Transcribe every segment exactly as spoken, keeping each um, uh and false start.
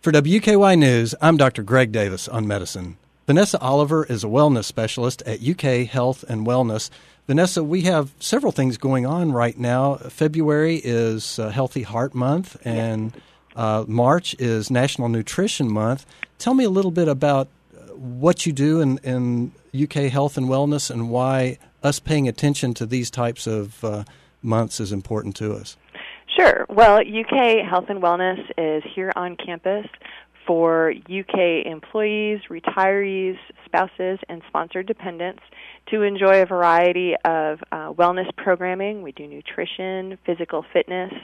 For W K Y News, I'm Doctor Greg Davis on medicine. Vanessa Oliver is a wellness specialist at U K Health and Wellness. Vanessa, we have several things going on right now. February is uh, Healthy Heart Month, and uh, March is National Nutrition Month. Tell me a little bit about what you do in, in U K Health and Wellness and why us paying attention to these types of uh, months is important to us. Sure. Well, U K Health and Wellness is here on campus for U K employees, retirees, spouses, and sponsored dependents to enjoy a variety of uh, wellness programming. We do nutrition, physical fitness,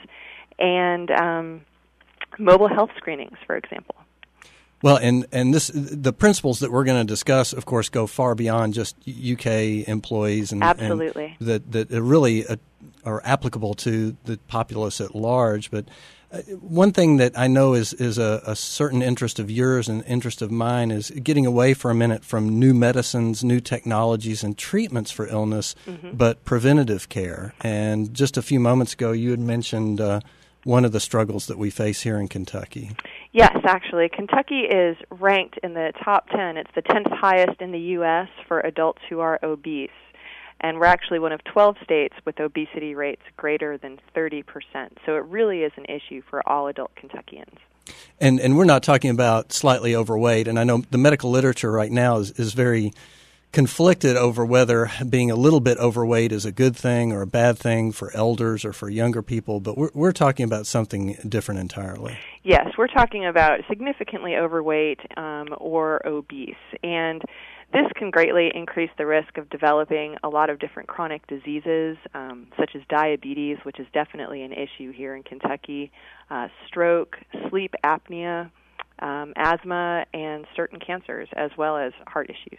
and um, mobile health screenings, for example. Well, and, and this the principles that we're going to discuss, of course, go far beyond just U K employees. And, Absolutely. And that, that really uh, are applicable to the populace at large. But uh, one thing that I know is, is a, a certain interest of yours and interest of mine is getting away for a minute from new medicines, new technologies, and treatments for illness, mm-hmm. but preventative care. And just a few moments ago, you had mentioned uh, one of the struggles that we face here in Kentucky. Yes, actually. Kentucky is ranked in the top ten. It's the tenth highest in the U S for adults who are obese. And we're actually one of twelve states with obesity rates greater than thirty percent. So it really is an issue for all adult Kentuckians. And and we're not talking about slightly overweight. And I know the medical literature right now is, is very conflicted over whether being a little bit overweight is a good thing or a bad thing for elders or for younger people, but we're we're talking about something different entirely. Yes, we're talking about significantly overweight um, or obese, and this can greatly increase the risk of developing a lot of different chronic diseases, um, such as diabetes, which is definitely an issue here in Kentucky, uh, stroke, sleep apnea, um, asthma, and certain cancers, as well as heart issues.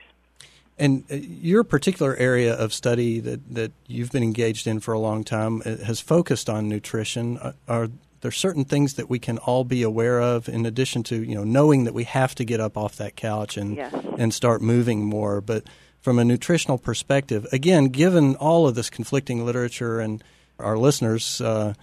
And your particular area of study that, that you've been engaged in for a long time has focused on nutrition. Are there certain things that we can all be aware of in addition to, you know, knowing that we have to get up off that couch and yes. and start moving more? But from a nutritional perspective, again, given all of this conflicting literature and our listeners uh,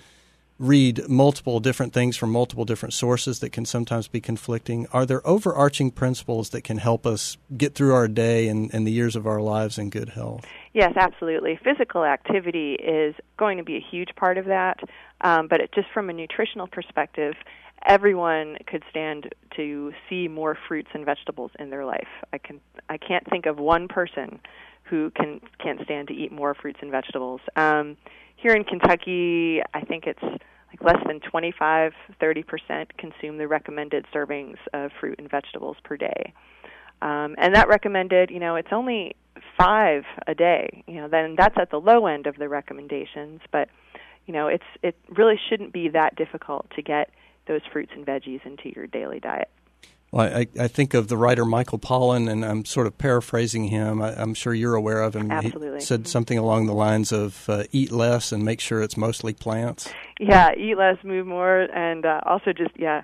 read multiple different things from multiple different sources that can sometimes be conflicting, are there overarching principles that can help us get through our day and, and the years of our lives in good health? Yes, absolutely. Physical activity is going to be a huge part of that, um, but it, just from a nutritional perspective, everyone could stand to see more fruits and vegetables in their life. I can I can't think of one person who can can't stand to eat more fruits and vegetables. Um, here in Kentucky, I think it's like less than twenty-five, thirty percent consume the recommended servings of fruit and vegetables per day. Um, and that recommended, you know, it's only five a day. You know, then that's at the low end of the recommendations. But, you know, it's it really shouldn't be that difficult to get those fruits and veggies into your daily diet. Well, I, I think of the writer Michael Pollan, and I'm sort of paraphrasing him. I, I'm sure you're aware of him. Absolutely. He said something along the lines of uh, eat less and make sure it's mostly plants. Yeah, eat less, move more, and uh, also just, yeah,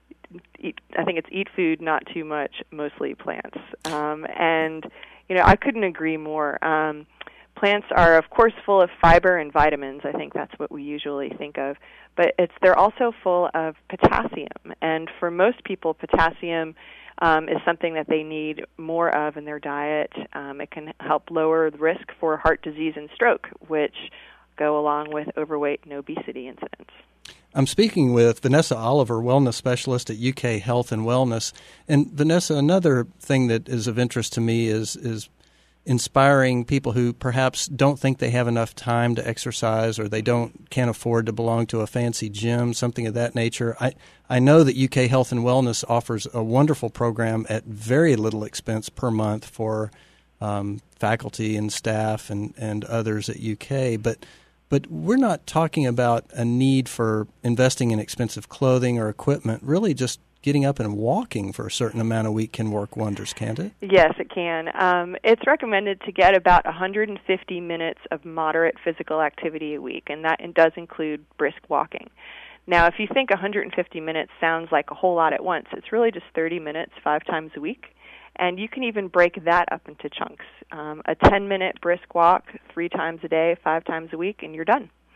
eat, I think it's eat food, not too much, mostly plants. Um, and, you know, I couldn't agree more. Um, plants are, of course, full of fiber and vitamins. I think that's what we usually think of. But it's they're also full of potassium. And for most people, potassium um, is something that they need more of in their diet. Um, it can help lower the risk for heart disease and stroke, which go along with overweight and obesity incidents. I'm speaking with Vanessa Oliver, wellness specialist at U K Health and Wellness. And Vanessa, another thing that is of interest to me is is inspiring people who perhaps don't think they have enough time to exercise or they don't can't afford to belong to a fancy gym, something of that nature. I, I know that U K Health and Wellness offers a wonderful program at very little expense per month for um, faculty and staff and, and others at U K, but But we're not talking about a need for investing in expensive clothing or equipment. Really just getting up and walking for a certain amount a week can work wonders, can't it? Yes, it can. Um, it's recommended to get about one hundred fifty minutes of moderate physical activity a week, and that does include brisk walking. Now, if you think one hundred fifty minutes sounds like a whole lot at once, it's really just thirty minutes five times a week. And you can even break that up into chunks. Um, a ten-minute brisk walk three times a day, five times a week, and you're done.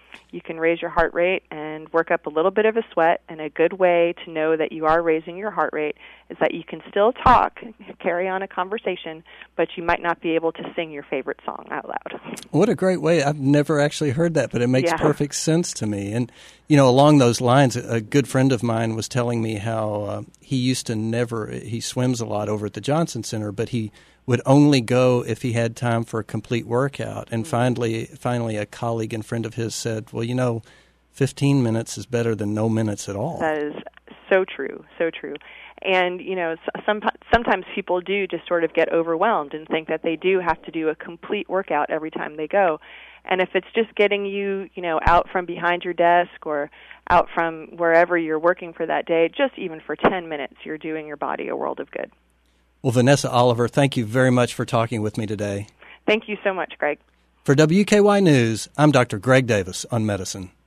You can raise your heart rate and work up a little bit of a sweat, and a good way to know that you are raising your heart rate is that you can still talk, carry on a conversation, but you might not be able to sing your favorite song out loud. What a great way. I've never actually heard that, but it makes Yeah. perfect sense to me. And, you know, along those lines, a good friend of mine was telling me how uh, he used to never, he swims a lot over at the Johnson Center, but he would only go if he had time for a complete workout. And finally, finally, a colleague and friend of his said, well, you know, fifteen minutes is better than no minutes at all. That is so true, so true. And, you know, some, sometimes people do just sort of get overwhelmed and think that they do have to do a complete workout every time they go. And if it's just getting you, you know, out from behind your desk or out from wherever you're working for that day, just even for ten minutes, you're doing your body a world of good. Well, Vanessa Oliver, thank you very much for talking with me today. Thank you so much, Greg. For W K Y News, I'm Doctor Greg Davis on medicine.